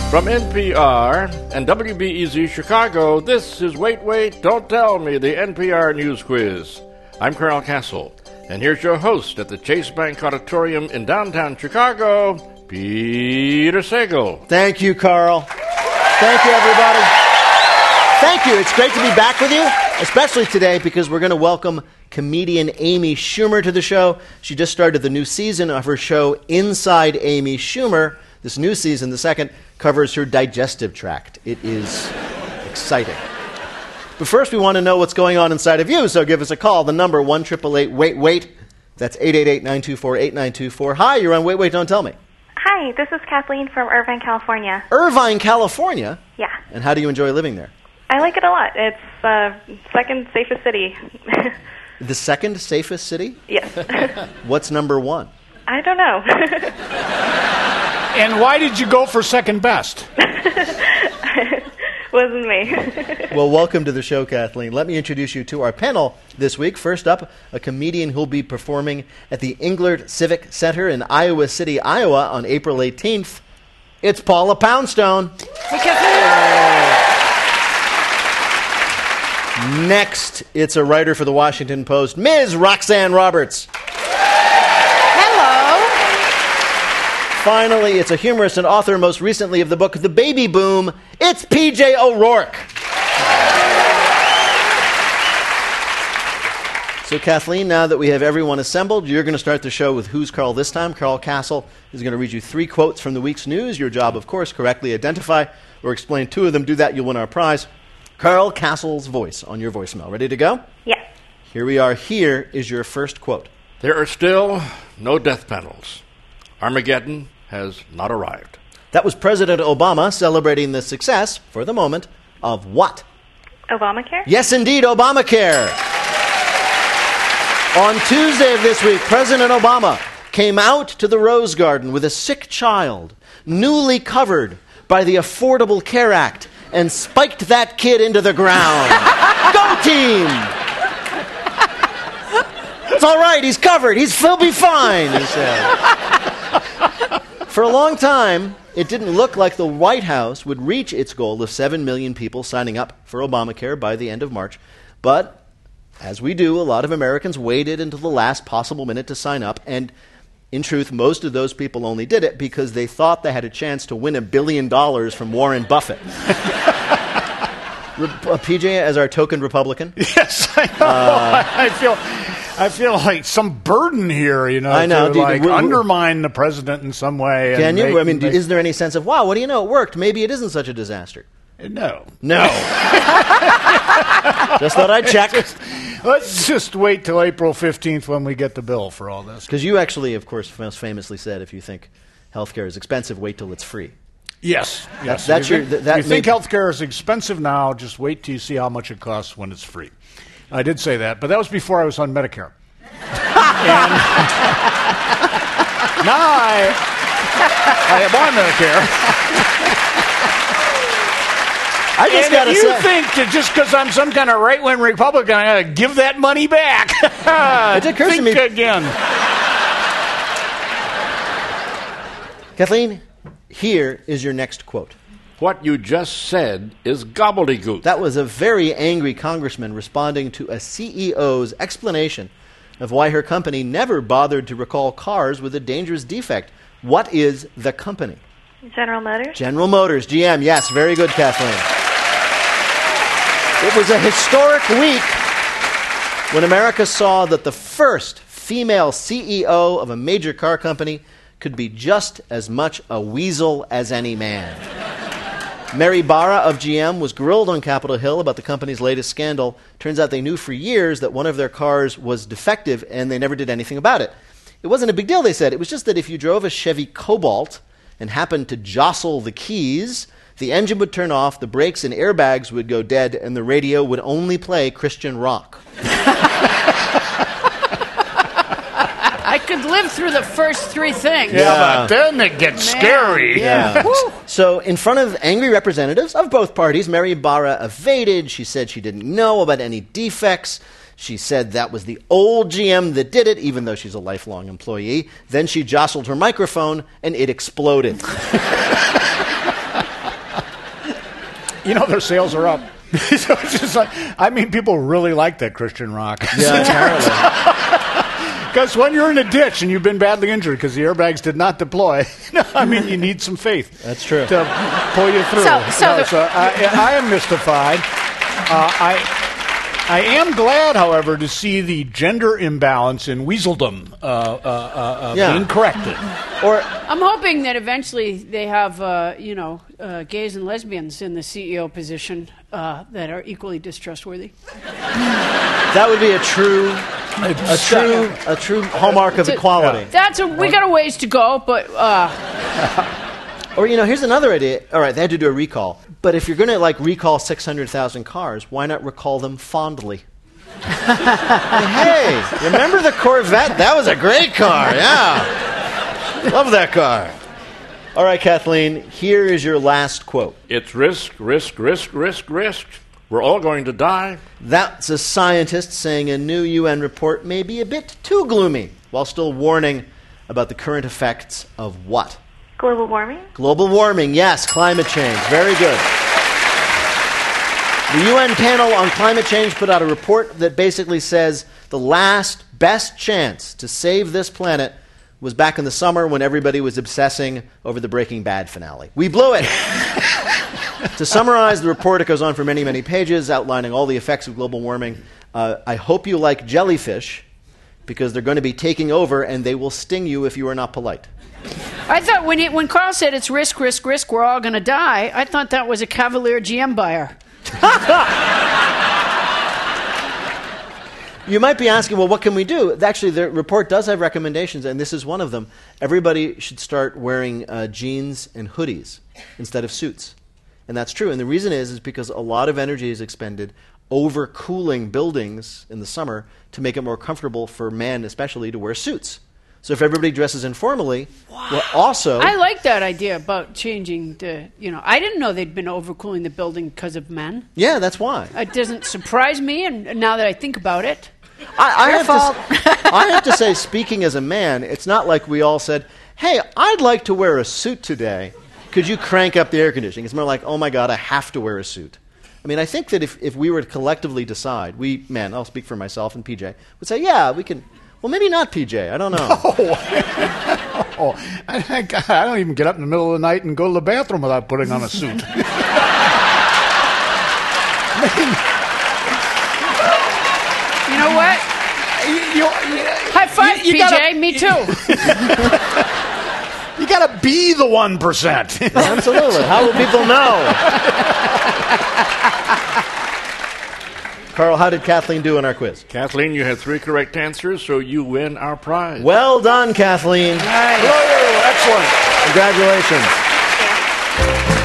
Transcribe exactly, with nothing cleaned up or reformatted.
From N P R and W B E Z Chicago, this is Wait, Wait, Don't Tell Me, the N P R News Quiz. I'm Carl Castle, and here's your host at the Chase Bank Auditorium in downtown Chicago, Peter Sagal. Thank you, Carl. Thank you, everybody. Thank you. It's great to be back with you, especially today because we're going to welcome comedian Amy Schumer to the show. She just started the new season of her show, Inside Amy Schumer. This new season, the second, covers her digestive tract. It is exciting. But first, we want to know what's going on inside of you, so give us a call. The number, one eight eight eight, wait, wait. That's eight eight eight, nine two four, eight nine two four. Hi, you're on Wait, Wait, Don't Tell Me. Hi, this is Kathleen from Irvine, California. Irvine, California? Yeah. And how do you enjoy living there? I like it a lot. It's the uh, second safest city. The second safest city? Yes. What's number one? I don't know. And why did you go for second best? Wasn't me. Well, welcome to the show, Kathleen. Let me introduce you to our panel this week. First up, a comedian who'll be performing at the Englert Civic Center in Iowa City, Iowa on April eighteenth. It's Paula Poundstone. Hey, Kathleen. Next, it's a writer for the Washington Post, Miz Roxanne Roberts. Finally, it's a humorist and author, most recently of the book The Baby Boom. It's P J O'Rourke. So, Kathleen, now that we have everyone assembled, you're going to start the show with Who's Carl this time. Carl Castle is going to read you three quotes from the week's news. Your job, of course, correctly identify or explain two of them. Do that, you'll win our prize. Carl Castle's voice on your voicemail. Ready to go? Yes. Here we are. Here is your first quote. There are still no death panels. Armageddon has not arrived. That was President Obama celebrating the success, for the moment, of what? Obamacare? Yes, indeed, Obamacare. On Tuesday of this week, President Obama came out to the Rose Garden with a sick child, newly covered by the Affordable Care Act, and spiked that kid into the ground. Go team! It's all right, he's covered. He's, he'll be fine, he said. For a long time, it didn't look like the White House would reach its goal of seven million people signing up for Obamacare by the end of March. But, as we do, a lot of Americans waited until the last possible minute to sign up. And, in truth, most of those people only did it because they thought they had a chance to win a billion dollars from Warren Buffett. Re- uh, P J, as our token Republican? Yes, I know. Uh, I feel... I feel like some burden here, you know, I know. to Do you- like w- w- undermine the president in some way. Can and you? make- I mean, do, make- is there any sense of, wow, what do you know, it worked. Maybe it isn't such a disaster. No. No. Just thought I'd check. Just, let's just wait till April fifteenth when we get the bill for all this. Because you actually, of course, most famously said, if you think healthcare is expensive, wait till it's free. Yes. yes. that's If you your- think, th- that you think made- healthcare is expensive now, just wait till you see how much it costs when it's free. I did say that, but that was before I was on Medicare. And now I, I am on Medicare. I just And got to if you say, think that just because I'm some kind of right-wing Republican, I got to give that money back. It occurs to think me- again. Kathleen, here is your next quote. What you just said is gobbledygook. That was a very angry congressman responding to a C E O's explanation of why her company never bothered to recall cars with a dangerous defect. What is the company? General Motors? General Motors, G M. Yes, very good, Kathleen. It was a historic week when America saw that the first female C E O of a major car company could be just as much a weasel as any man. Mary Barra of G M was grilled on Capitol Hill about the company's latest scandal. Turns out they knew for years that one of their cars was defective, and they never did anything about it. It wasn't a big deal, they said. It was just that if you drove a Chevy Cobalt and happened to jostle the keys, the engine would turn off, the brakes and airbags would go dead, and the radio would only play Christian rock. I could live through the first three things. Yeah, but then it gets Man. scary. Yeah. So in front of angry representatives of both parties, Mary Barra evaded. She said she didn't know about any defects. She said that was the old G M that did it, even though she's a lifelong employee. Then she jostled her microphone, and it exploded. you know, their sales are up. So it's just like, I mean, people really like that Christian rock. Yeah, apparently. Because when you're in a ditch and you've been badly injured because the airbags did not deploy, I mean, you need some faith. That's true. To pull you through. So- so No, the- so I, I am mystified. Uh, I I am glad, however, to see the gender imbalance in weaseldom uh, uh, uh, uh, Yeah. being corrected. Or I'm hoping that eventually they have, uh, you know, uh, gays and lesbians in the C E O position uh, that are equally distrustworthy. that would be a true, a true, a true hallmark of It's a- equality. That's a we got a ways to go, but uh, Or, you know, here's another idea. All right, they had to do a recall. But if you're going to, like, recall six hundred thousand cars, why not recall them fondly? Hey, remember the Corvette? That was a great car, yeah. Love that car. All right, Kathleen, here is your last quote. It's risk, risk, risk, risk, risk. We're all going to die. That's a scientist saying a new U N report may be a bit too gloomy, while still warning about the current effects of what? Global warming? Global warming, yes, climate change. Very good. The U N panel on climate change put out a report that basically says the last best chance to save this planet was back in the summer when everybody was obsessing over the Breaking Bad finale. We blew it. To summarize the report, it goes on for many, many pages, outlining all the effects of global warming. Uh, I hope you like jellyfish, because they're going to be taking over, and they will sting you if you are not polite. I thought when it, when Carl said it's risk, risk, risk, we're all going to die, I thought that was a Cavalier G M buyer. You might be asking, well, what can we do? Actually, the report does have recommendations, and this is one of them. Everybody should start wearing uh, jeans and hoodies instead of suits. And that's true. And the reason is, is because a lot of energy is expended over cooling buildings in the summer to make it more comfortable for men, especially, to wear suits. So if everybody dresses informally, well, also... I like that idea about changing the, you know, I didn't know they'd been overcooling the building because of men. Yeah, that's why. It doesn't surprise me, and now that I think about it. I, I, Your have fault. to, I have to say, speaking as a man, it's not like we all said, hey, I'd like to wear a suit today. Could you crank up the air conditioning? It's more like, oh, my God, I have to wear a suit. I mean, I think that if, if we were to collectively decide, we, men, I'll speak for myself and P J, would say, yeah, we can, well, maybe not P J, I don't know. Oh, I, I, I don't even get up in the middle of the night and go to the bathroom without putting on a suit. You know what? You, you, High five, you P J. gotta- Me too. you got to be the one percent. Absolutely. How will people know? Carl, how did Kathleen do in our quiz? Kathleen, you had three correct answers, so you win our prize. Well done, Kathleen. Hello, excellent. Congratulations.